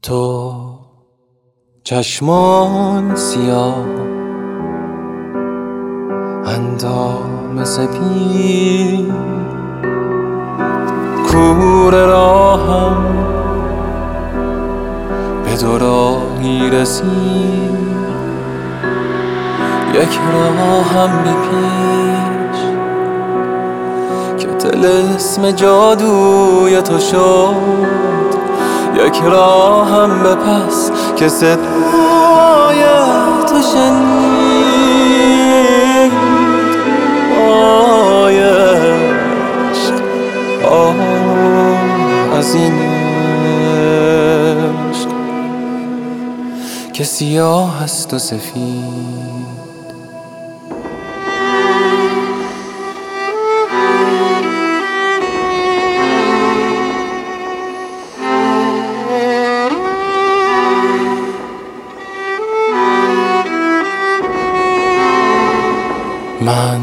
تو چشمان سیاه، اندام سپید، کوره راهم به دو راهی رسید، یک راهم بی پیش که طلسم جادوی تو شد، یک راهم به پس که صدای تو شنید. آی عشق، از این عشق که سیاه است و سفید. من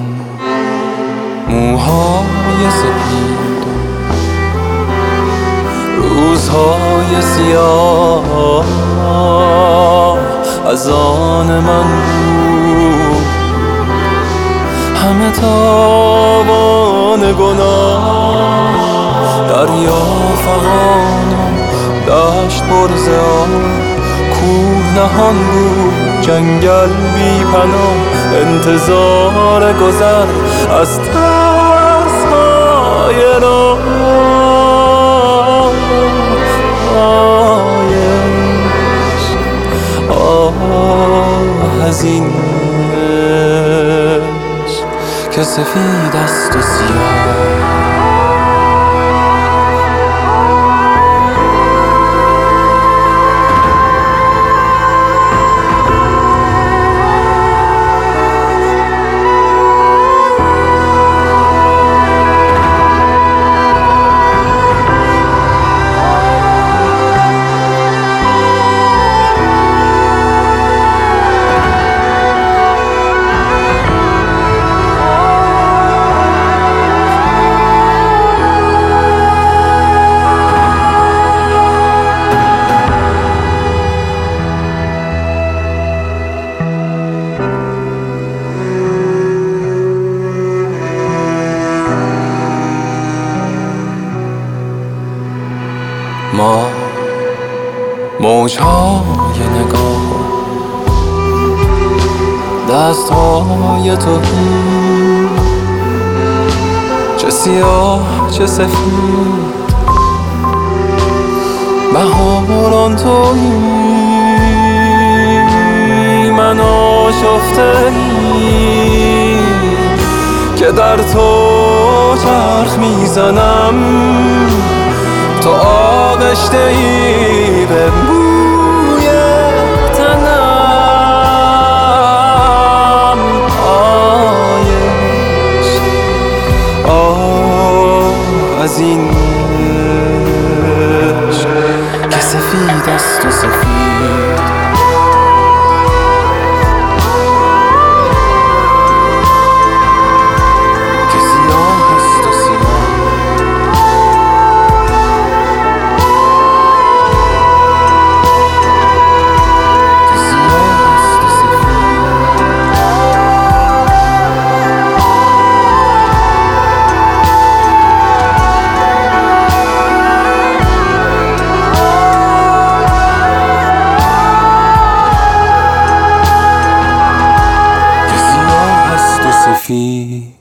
موهای سپید و روزهای سیاه از آن من بود، همه تاوان گناه، دریا فغان و دشت پر ز آب، کوه نهان بود، جنگل بی پناه، انتظار گذر از ترس‌های راه. آی عشق، از این عشق که سفید است و سیاه. ما موجهای نگاه، دستهای توهی، چه سیاه چه سفید، بهاران تویی، من آشفته‌ای که در تو چرخ میزنم، تو آغشته‌ای به بوی تنم. آی عشق، از این عشق که سفید است و سفید. Feel